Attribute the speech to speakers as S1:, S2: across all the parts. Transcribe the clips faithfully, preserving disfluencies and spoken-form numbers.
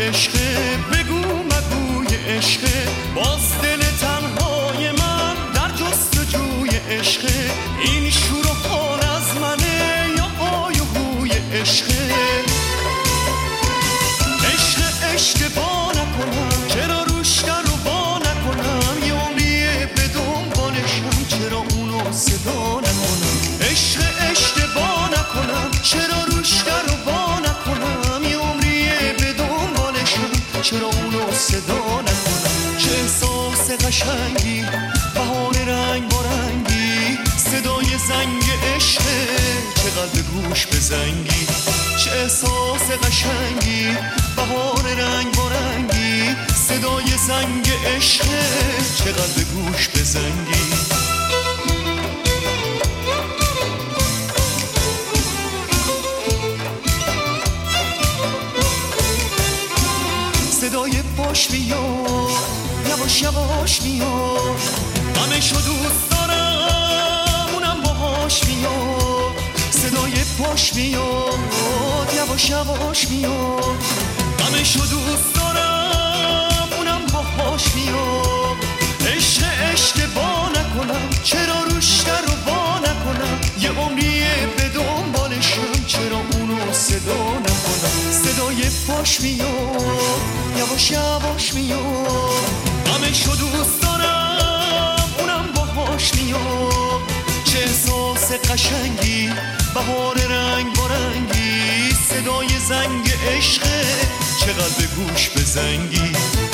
S1: عشقه، بگو مگوی عشقه، باز دل تنهای من در جستجوی عشقه. این شور و حال از منه یا آی و هوی عشقه. عشق عشق با نکنم، چرا روش در رو با نکنم، یه عمریه به دنبالشم، چرا اونو صدا نکنم. عشق عشق با نکنم، چرا روش در رو با نکنم، یه عمریه به دنبالشم، چرا اونو صدا نکنم. چه احساس قشنگی، بهار رنگ بارنگی، صدای زنگ عشقه، چه قلب گوش بزنگی. چه احساس قشنگی، بهار رنگ بارنگی، صدای زنگ عشقه، چه قلب گوش بزنگی. صدای پاش میاد، یواش یواش میاد، غمشو دوست دارم اونم باهاش میاد. صدای پاش میاد، یواش یواش میاد، غمشو دوست دارم اونم باهاش میاد. عشق عشق با نکنم، چرا روش در رو با نکنم، یه عمریه به دنبالشم، چرا اونو صدا نکنم. صدای پاش میاد، یواش یواش میاد، غمشو دوست دارم اونم باهاش میاد. چه احساس قشنگی، بهار رنگ بارنگی، صدای زنگ عشقه، چه قلب گوش بزنگی.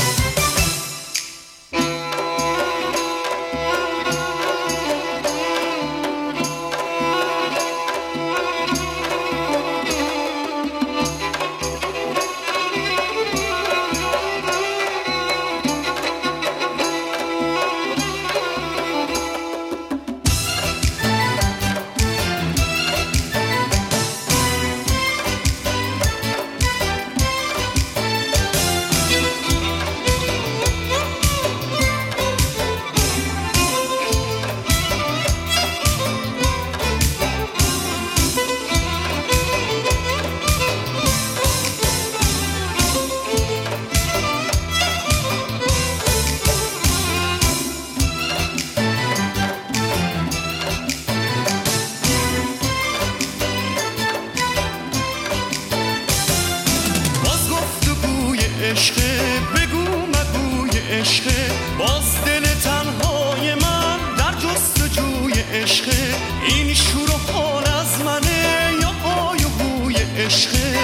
S1: عشقه، بگو مگوی عشقه، باز دل تنهای من در جستجوی عشقه. این شور و حال از منه یا آی و هوی عشقه.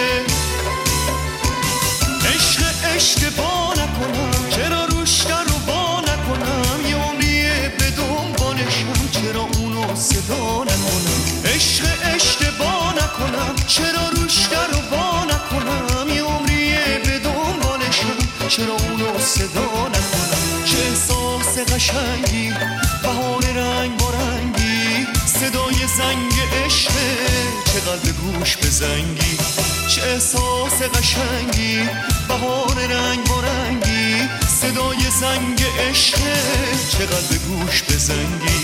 S1: عشق عشق با نکنم، چرا روش در رو با نکنم، یه عمریه به دنبالشم، چرا اونو صدا نکنم. عشق عشق با نکنم، چرا روش در رو با نکنم، یه عمریه به چرا اونو صدا نکنم. چه احساس قشنگی، بهار رنگ بارنگی، صدای زنگ عشقه، چه قلب گوش بزنگی. چه احساس قشنگی، بهار رنگ بارنگی، صدای زنگ عشقه، چه قلب گوش بزنگی.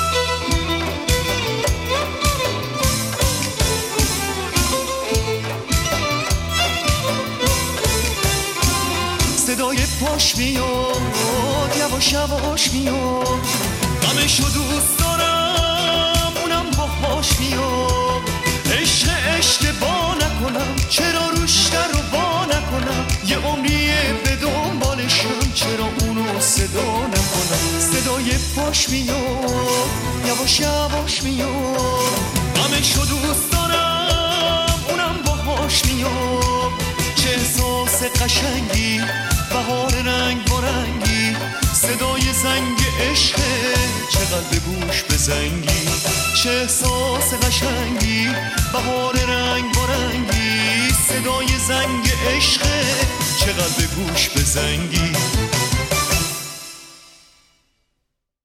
S1: صدای پاش میاد، یواش یواش میاد، غمشو دوست دارم اونم باهاش میاد. عشق عشق با نکنم، چرا روش در رو با نکنم، یه عمریه به دنبالشم، چرا اونو صدا نکنم. صدای پاش میاد، یواش یواش میاد، غمشو دوست دارم اونم باهاش میاد. چه احساس قشنگی، بهار رنگ بارنگی، صدای زنگ عشقه، چه قلب گوش بزنگی. چه احساس قشنگی، بهار رنگ بارنگی، صدای زنگ عشقه، چه قلب گوش بزنگی.